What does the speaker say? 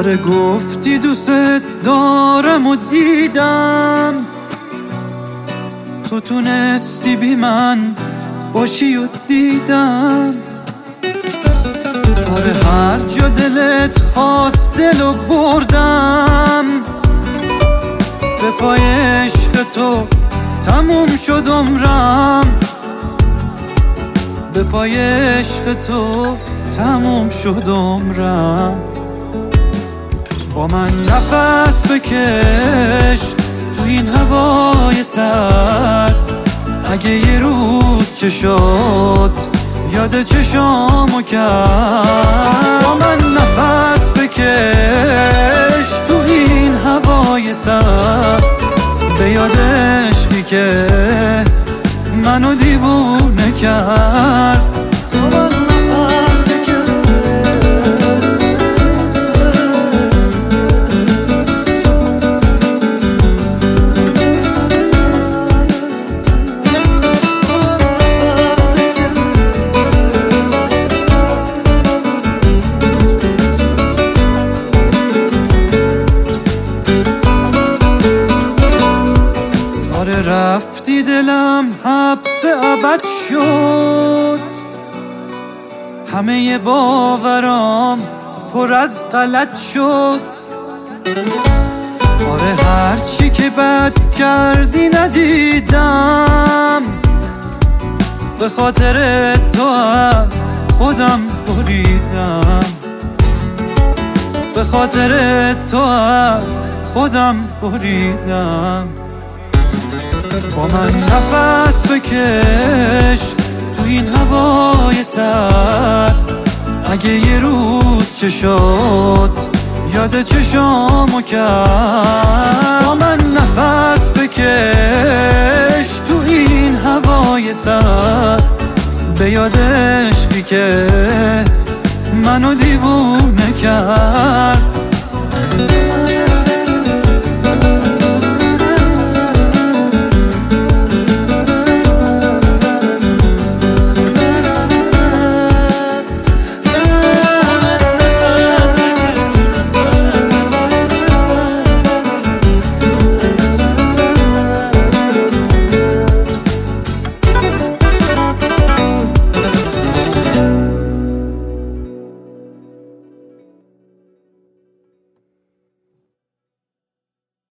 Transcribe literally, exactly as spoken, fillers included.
آره گفتی دوست دارم و دیدم، تو تونستی بی من باشی و دیدم. آره هر جا دلت خواست دلو بردم، به پای عشق تو تموم شد عمرم، به پای عشق تو تموم شد عمرم. با من نفس بکش تو این هوای سرد، اگه یه روز چه شد یاد چشامو کرد. با من نفس بکش تو این هوای سرد، به یاد عشقی که منو دیوونه کرد. با من نفس بکش رفتی دلم حبس ابد شد، همه باورام پر از غلط شد. آره هرچی که بد کردی ندیدم، به خاطر تو از خودم بریدم، به خاطر تو از خودم بریدم. با من نفس بکش تو این هوای سرد، اگه یه روز چه شد یاد چشامو کرد. با من نفس بکش تو این هوای سرد، به یاد عشقی که منو دیوونه کرد.